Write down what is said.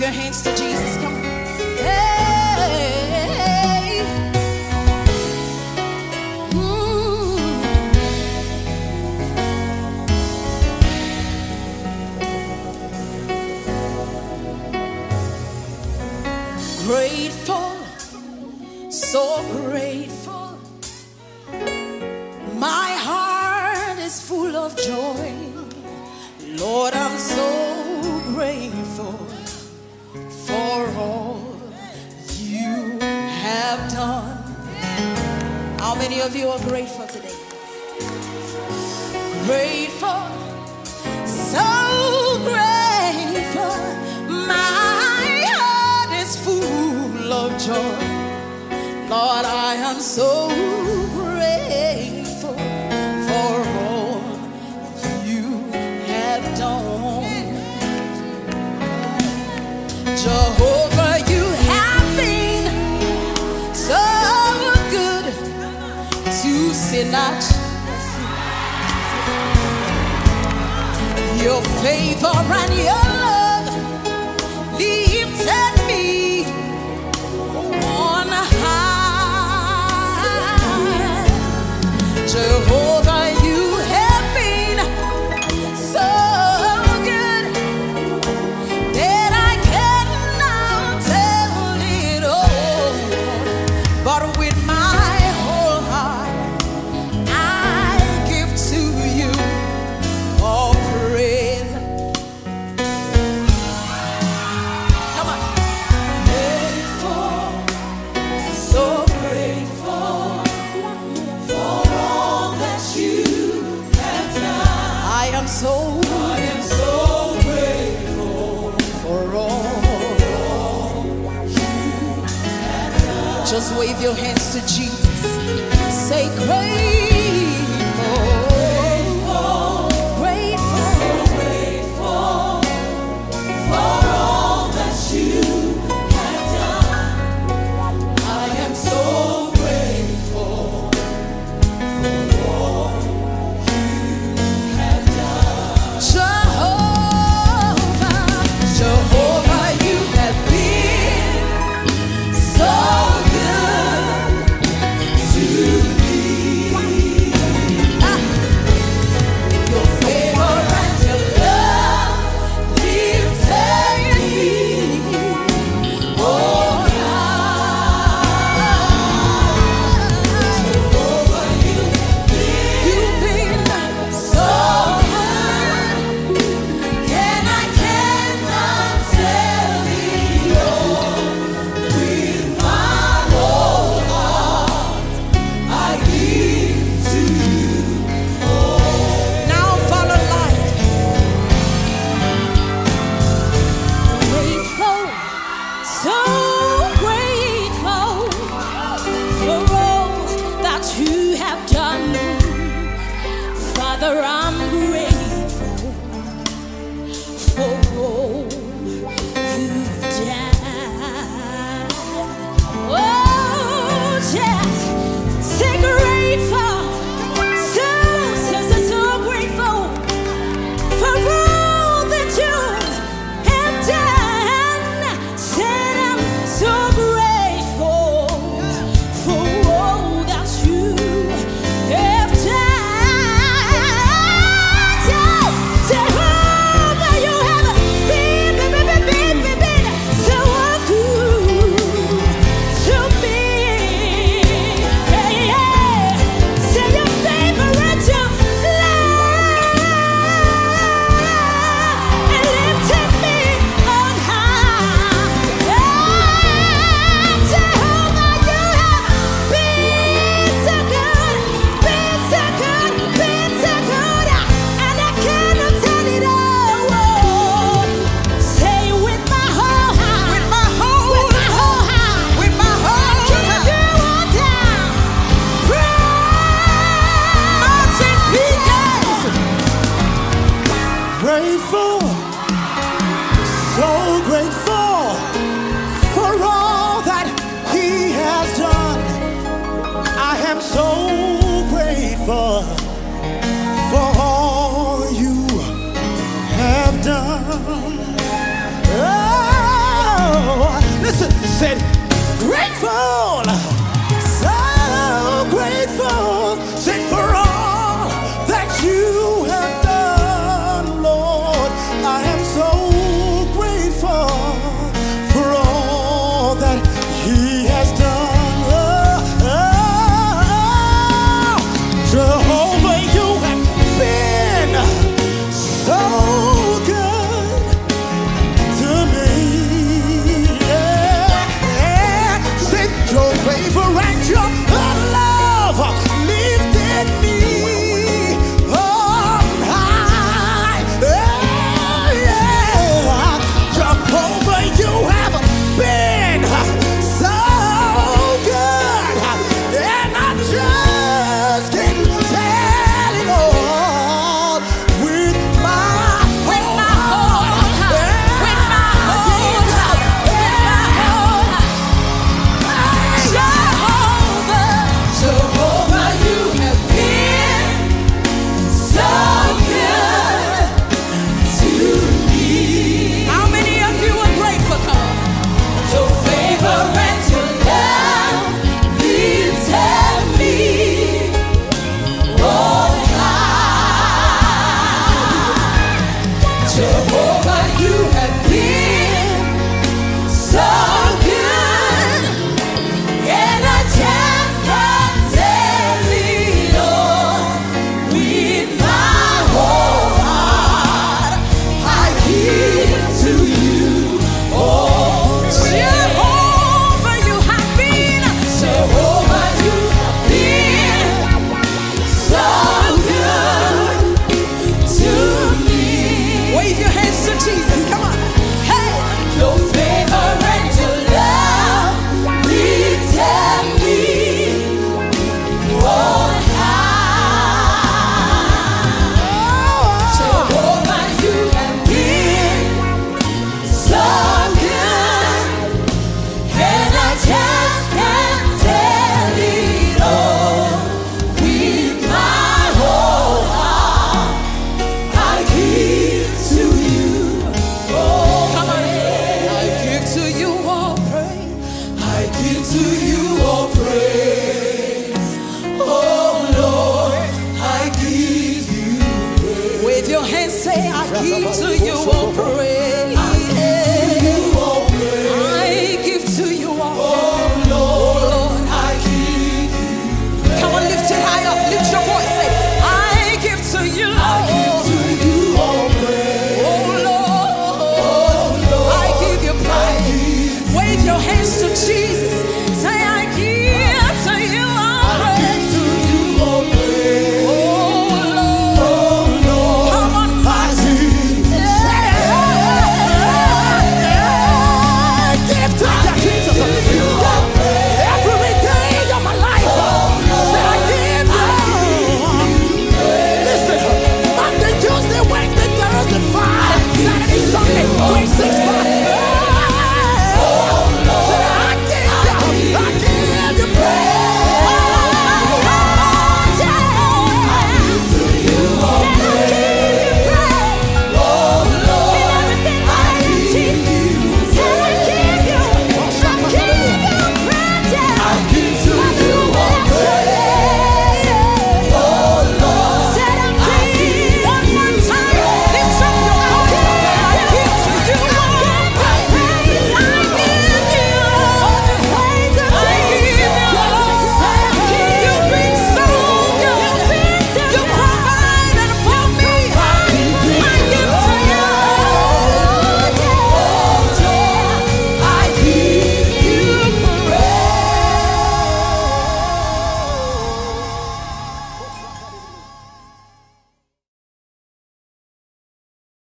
your hands to Jesus. Come on. Hey. Grateful, so grateful. My heart is full of joy. Lord, I'm so grateful for all you have done. How many of you are grateful today? Grateful, so grateful. My heart is full of joy. Lord, I am so grateful for all you have done. Jehovah, you have been so good to sinners. Your favor and your love lifted me on high. Jehovah, you have been so good that I cannot tell it all. But with my whole heart, I give to you all praise. Come on. Grateful, so grateful for all that you have done. I am so grateful for all you have done. Just wave your hands to Jesus. Say grateful, grateful, so grateful for all that you have done. I am so grateful for all you have done. Jehovah, Jehovah, you have been so good to me. Your favor and your love lifted me on high. Jehovah, you've been so good, and I cannot tell it all. With my whole heart, I give to you all. Now follow light. Grateful, so grateful for all that you have done. Father, I'm grateful for all you've done. Oh, yeah. Say grateful, so grateful for all that you have done. Said I'm so grateful for all that you have done. Jehovah, you have been so good to me. Yeah, yeah. Say your favor and your love and lifted me on high. Yeah, Jehovah, you have been so good, and I cannot tell it all. Say with my whole heart, with my whole heart, with my whole heart, I give you all down. Martin Peters. Grateful, so grateful for all that He has done. I am so grateful for all you have done. Oh, said, grateful, so grateful, said for all that you have done, Lord. I am so grateful for all that He has done. Jehovah, you have been so good to me. Said your favor and your love lifted me on high. Jehovah, you have been so good, and I just can't tell it all with my whole heart. Jehovah, you have been so good to me. How many of you are grateful? Come on. Your favor and your love lifted me on high. Jehovah, you have been so good, and I just can't tell it all with my whole heart. I give to you. Oh, Jehovah, you have been. Jehovah, you have been so good to me. Wave your hands to Jesus. Come on. Hey, your favor and your love lifted me on high. Jehovah, you have been so good, and I just can't tell it all with my whole heart. I give to you. Oh, come on. I give to you all praise. I give to you all praise. Oh Lord, I give you praise. With your hands say, I give to you all praise.